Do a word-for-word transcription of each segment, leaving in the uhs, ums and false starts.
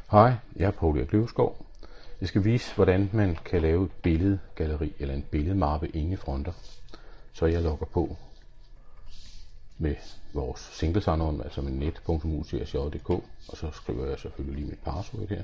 Hej, jeg er Poul Erik Løvskov. Jeg skal vise, hvordan man kan lave et billedgalleri eller en billedmappe inde i Fronter. Så jeg logger på med vores single sign-on, altså med net punktum u c s j punktum d k, og så skriver jeg selvfølgelig lige mit password her.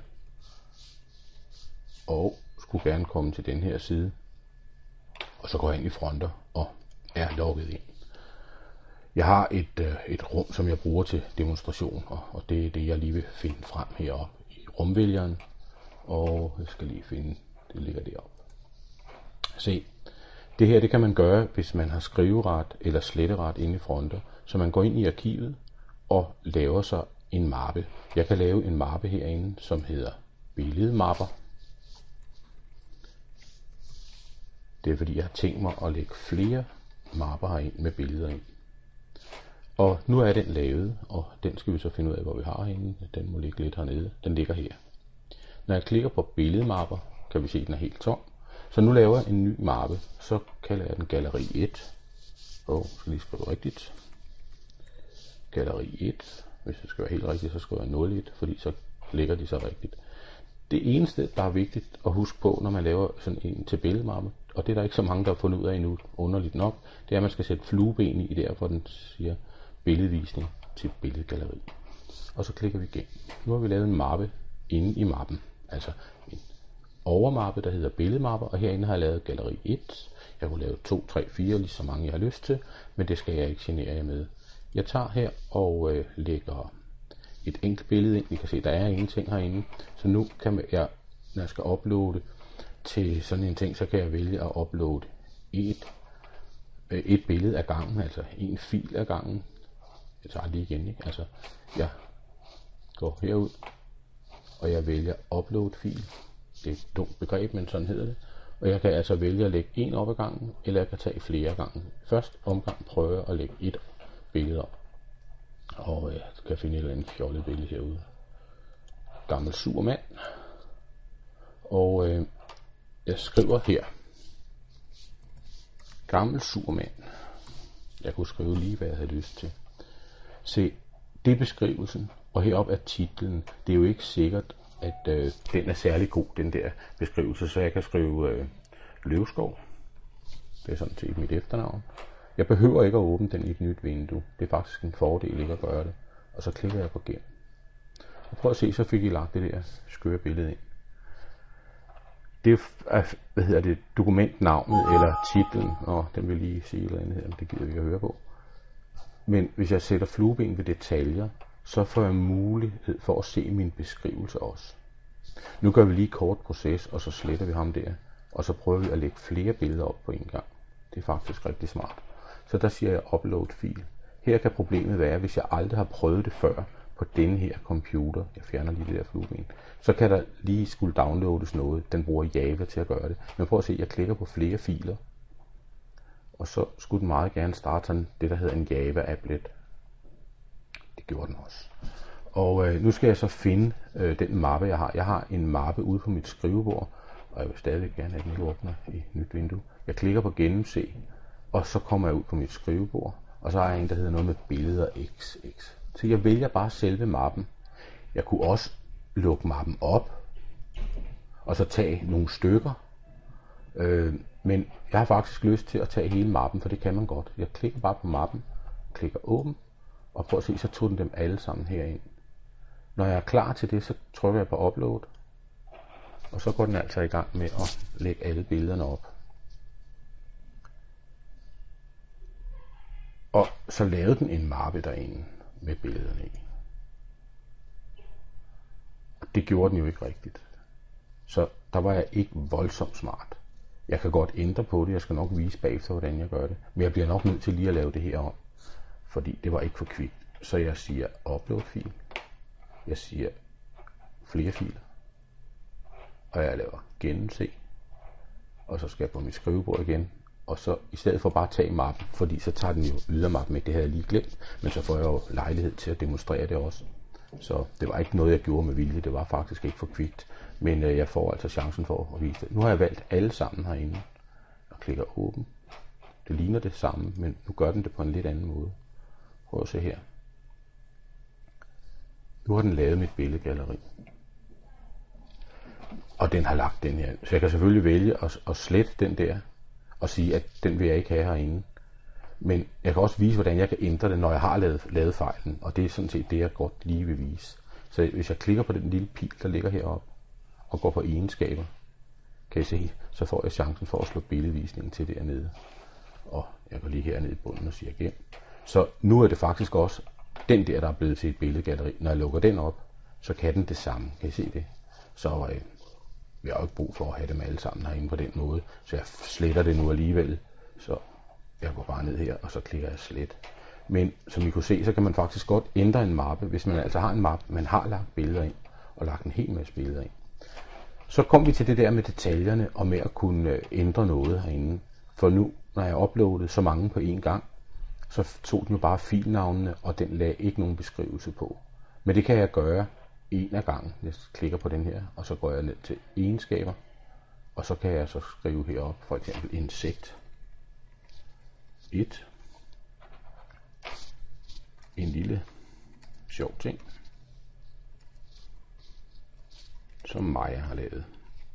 Og skulle gerne komme til den her side, og så går jeg ind i Fronter og er logget ind. Jeg har et, et rum, som jeg bruger til demonstration, og, og det er det, jeg lige vil finde frem heroppe i rumvælgeren. Og jeg skal lige finde, det ligger deroppe. Se, det her det kan man gøre, hvis man har skriveret eller sletteret inde i Fronter. Så man går ind i arkivet og laver sig en mappe. Jeg kan lave en mappe herinde, som hedder billedmapper. Det er fordi, jeg har tænkt mig at lægge flere mapper herind med billeder ind. Og nu er den lavet, og den skal vi så finde ud af, hvor vi har herinde. Den må ligge lidt hernede. Den ligger her. Når jeg klikker på billedmapper, kan vi se, at den er helt tom. Så nu laver jeg en ny mappe. Så kalder jeg den galleri et. Og jeg skal lige skrive rigtigt. Galleri et. Hvis det skal være helt rigtigt, så skriver jeg nul et, fordi så ligger de så rigtigt. Det eneste, der er vigtigt at huske på, når man laver sådan en til billedmappe, og det er der ikke så mange, der har fundet ud af endnu, underligt nok, det er, at man skal sætte flueben i der, hvor den siger billedvisning til billedgalleri. Og så klikker vi igen. Nu har vi lavet en mappe inde i mappen. Altså en overmappe, der hedder billedmapper, og herinde har jeg lavet galleri et. Jeg kunne lave to, tre, fire, lige så mange jeg har lyst til, men det skal jeg ikke genere jer med. Jeg tager her og øh, lægger et enkelt billede ind. I kan se, der er ingenting herinde. Så nu kan jeg, når jeg skal uploade til sådan en ting, så kan jeg vælge at uploade et, øh, et billede af gangen, altså en fil af gangen. Jeg tager lige igen, ikke? Altså, jeg går herud, og jeg vælger upload fil. Det er et dumt begreb, men sådan hedder det. Og jeg kan altså vælge at lægge en op ad gangen, eller jeg kan tage flere af gangen. Først omgang prøver jeg at lægge et billede op. Og jeg kan finde et eller andet fjollet billede herude. Gammel sur mand. Og øh, jeg skriver her. Gammel sur mand. Jeg kunne skrive lige, hvad jeg havde lyst til. Se, det er beskrivelsen, og heroppe er titlen. Det er jo ikke sikkert, at øh, den er særlig god, den der beskrivelse, så jeg kan skrive øh, Løvskov. Det er sådan set mit efternavn. Jeg behøver ikke at åbne den i et nyt vindue. Det er faktisk en fordel ikke at gøre det. Og så klikker jeg på gen. Og prøv at se, så fik I lagt det der skøre billede ind. Det er, hvad hedder det, dokumentnavnet eller titlen. Og den vil lige sige et eller andet her, men det gider vi ikke at høre på. Men hvis jeg sætter flueben ved detaljer, så får jeg mulighed for at se min beskrivelse også. Nu gør vi lige kort proces, og så sletter vi ham der. Og så prøver vi at lægge flere billeder op på en gang. Det er faktisk rigtig smart. Så der siger jeg upload fil. Her kan problemet være, hvis jeg aldrig har prøvet det før på denne her computer. Jeg fjerner lige det der flueben. Så kan der lige skulle downloades noget. Den bruger Java til at gøre det. Men prøv at se, jeg klikker på flere filer. Og så skulle den meget gerne starte sådan det, der hedder en Java-applet. Det gjorde den også. Og øh, nu skal jeg så finde øh, den mappe, jeg har. Jeg har en mappe ude på mit skrivebord, og jeg vil stadig gerne have den åbner i et nyt vindue. Jeg klikker på gennemse, og så kommer jeg ud på mit skrivebord, og så har jeg en, der hedder noget med billeder X X. Så jeg vælger bare selve mappen. Jeg kunne også lukke mappen op, og så tage nogle stykker. Øh, men jeg har faktisk lyst til at tage hele mappen, for det kan man godt. Jeg klikker bare på mappen, klikker åben, og prøv at se, så tog den dem alle sammen herind. Når jeg er klar til det, så trykker jeg på upload, og så går den altså i gang med at lægge alle billederne op. Og så lavede den en mappe derinde med billederne i. Det gjorde den jo ikke rigtigt. Så der var jeg ikke voldsomt smart. Jeg kan godt ændre på det, jeg skal nok vise bagefter, hvordan jeg gør det. Men jeg bliver nok nødt til lige at lave det her om, fordi det var ikke for kvikt. Så jeg siger upload fil. Jeg siger flere filer. Og jeg laver gennemse. Og så skal jeg på mit skrivebord igen. Og så i stedet for bare at tage mappen, fordi så tager den jo ydermappen med, det havde jeg lige glemt. Men så får jeg jo lejlighed til at demonstrere det også. Så det var ikke noget, jeg gjorde med vilje. Det var faktisk ikke for kvikt. Men øh, jeg får altså chancen for at vise det. Nu har jeg valgt alle sammen herinde. Og klikker åben. Det ligner det samme, men nu gør den det på en lidt anden måde. Prøv at se her. Nu har den lavet mit billedgalleri. og den har lagt den her. Så jeg kan selvfølgelig vælge at, at slette den der, og sige, at den vil jeg ikke have herinde. Men jeg kan også vise, hvordan jeg kan ændre det, når jeg har lavet, lavet fejlen, og det er sådan set det, jeg godt lige vil vise. Så hvis jeg klikker på den lille pil, der ligger heroppe, og går på egenskaber, kan I se, så får jeg chancen for at slå billedvisningen til dernede. Og jeg går lige hernede i bunden og siger gem. Så nu er det faktisk også den der, der er blevet til et billedgalleri. Når jeg lukker den op, så kan den det samme. Kan I se det? Så øh, vi har jo ikke brug for at have dem alle sammen herinde på den måde. Så jeg sletter det nu alligevel. Så jeg går bare ned her, og så klikker jeg slet. Men som I kunne se, så kan man faktisk godt ændre en mappe, hvis man altså har en mappe, man har lagt billeder ind, og lagt en hel masse billeder ind. Så kom vi til det der med detaljerne, og med at kunne ændre noget herinde. For nu, når jeg uploadede så mange på én gang, så tog den jo bare filnavnene, og den lagde ikke nogen beskrivelse på. Men det kan jeg gøre en af gangen. Jeg klikker på den her, og så går jeg ned til egenskaber, og så kan jeg så skrive heroppe, for eksempel insekt et. En lille sjov ting, som Maja har lavet.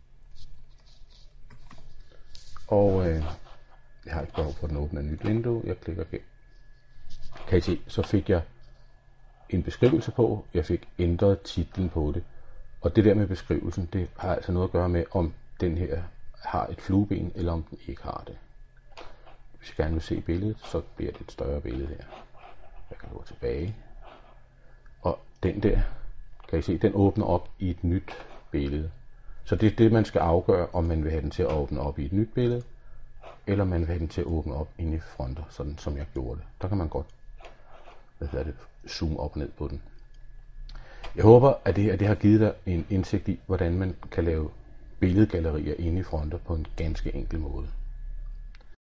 Og øh, jeg har ikke behov for at den åbne et nyt vindue. Jeg klikker igen. Kan I se, så fik jeg en beskrivelse på. Jeg fik ændret titlen på det. Og det der med beskrivelsen, det har altså noget at gøre med, om den her har et flueben, eller om den ikke har det. Hvis jeg gerne vil se billedet, så bliver det et større billede her. Jeg kan gå tilbage. Og den der, kan I se, den åbner op i et nyt billede. Så det er det, man skal afgøre, om man vil have den til at åbne op i et nyt billede, eller man vil have den til at åbne op inde i fronter, sådan som jeg gjorde det. Der kan man godt hvad hedder det, zoome op og ned på den. Jeg håber, at det her det har givet dig en indsigt i, hvordan man kan lave billedgallerier inde i fronter på en ganske enkel måde.